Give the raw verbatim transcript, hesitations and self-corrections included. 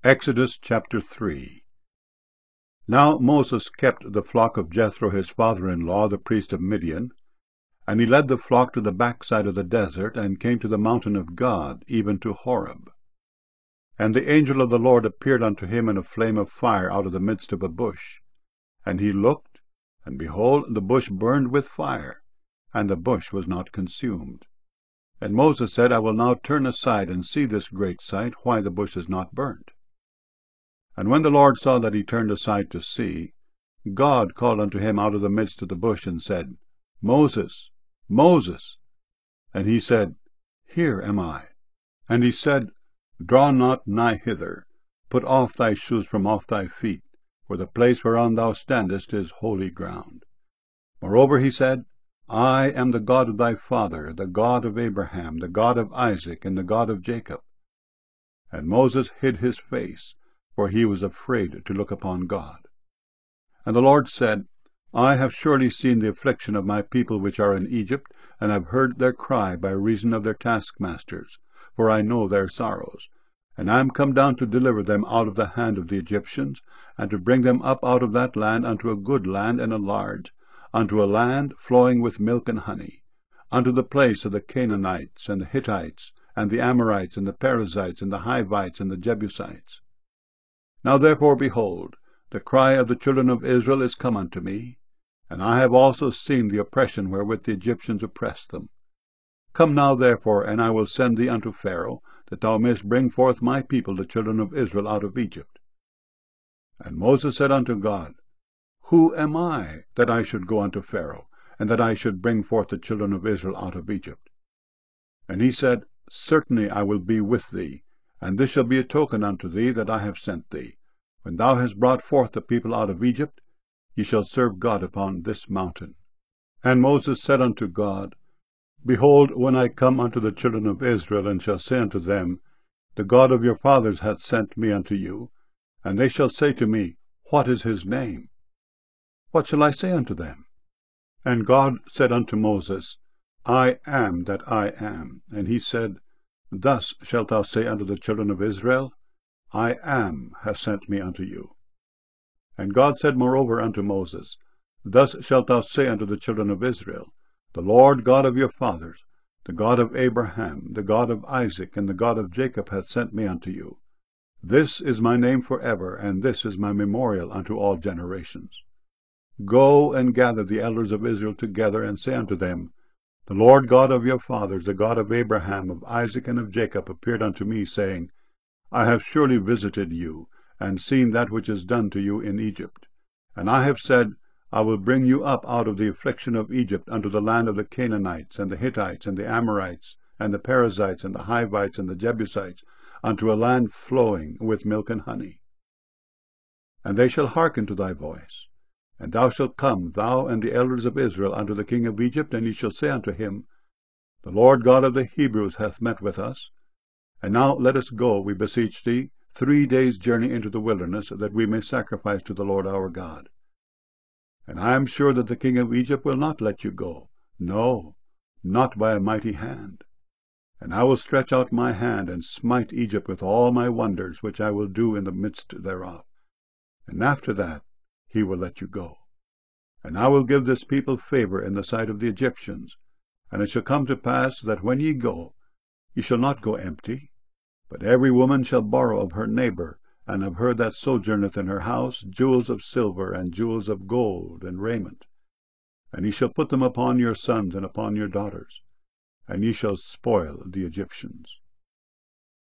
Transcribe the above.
Exodus chapter three. Now Moses kept the flock of Jethro his father-in-law, the priest of Midian, and he led the flock to the backside of the desert, and came to the mountain of God, even to Horeb. And the angel of the Lord appeared unto him in a flame of fire out of the midst of a bush. And he looked, and behold, the bush burned with fire, and the bush was not consumed. And Moses said, I will now turn aside and see this great sight, why the bush is not burnt. And when the Lord saw that he turned aside to see, God called unto him out of the midst of the bush, and said, Moses, Moses. And he said, Here am I. And he said, Draw not nigh hither, put off thy shoes from off thy feet, for the place whereon thou standest is holy ground. Moreover he said, I am the God of thy father, the God of Abraham, the God of Isaac, and the God of Jacob. And Moses hid his face, for he was afraid to look upon God. And the Lord said, I have surely seen the affliction of my people which are in Egypt, and have heard their cry by reason of their taskmasters, for I know their sorrows. And I am come down to deliver them out of the hand of the Egyptians, and to bring them up out of that land unto a good land and a large, unto a land flowing with milk and honey, unto the place of the Canaanites, and the Hittites, and the Amorites, and the Perizzites, and the Hivites, and the Jebusites. Now therefore, behold, the cry of the children of Israel is come unto me, and I have also seen the oppression wherewith the Egyptians oppressed them. Come now therefore, and I will send thee unto Pharaoh, that thou mayest bring forth my people, the children of Israel, out of Egypt. And Moses said unto God, Who am I, that I should go unto Pharaoh, and that I should bring forth the children of Israel out of Egypt? And he said, Certainly I will be with thee, and this shall be a token unto thee that I have sent thee. When thou hast brought forth the people out of Egypt, ye shall serve God upon this mountain. And Moses said unto God, Behold, when I come unto the children of Israel, and shall say unto them, The God of your fathers hath sent me unto you, and they shall say to me, What is his name? What shall I say unto them? And God said unto Moses, I am that I am. And he said, Thus shalt thou say unto the children of Israel, I am hath sent me unto you. And God said moreover unto Moses, Thus shalt thou say unto the children of Israel, The Lord God of your fathers, the God of Abraham, the God of Isaac, and the God of Jacob hath sent me unto you. This is my name for ever, and this is my memorial unto all generations. Go and gather the elders of Israel together, and say unto them, The Lord God of your fathers, the God of Abraham, of Isaac, and of Jacob, appeared unto me, saying, I have surely visited you, and seen that which is done to you in Egypt. And I have said, I will bring you up out of the affliction of Egypt unto the land of the Canaanites, and the Hittites, and the Amorites, and the Perizzites, and the Hivites, and the Jebusites, unto a land flowing with milk and honey. And they shall hearken to thy voice. And thou shalt come, thou and the elders of Israel, unto the king of Egypt, and ye shall say unto him, The Lord God of the Hebrews hath met with us. And now let us go, we beseech thee, three days' journey into the wilderness, that we may sacrifice to the Lord our God. And I am sure that the king of Egypt will not let you go, no, not by a mighty hand. And I will stretch out my hand, and smite Egypt with all my wonders, which I will do in the midst thereof. And after that he will let you go. And I will give this people favor in the sight of the Egyptians. And it shall come to pass that when ye go, ye shall not go empty, but every woman shall borrow of her neighbor, and of her that sojourneth in her house, jewels of silver, and jewels of gold, and raiment. And ye shall put them upon your sons and upon your daughters, and ye shall spoil the Egyptians.